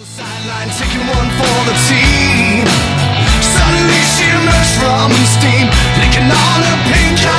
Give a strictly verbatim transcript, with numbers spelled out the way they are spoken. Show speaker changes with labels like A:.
A: Sideline taking one for the team. Suddenly she emerged from the steam, licking on her pink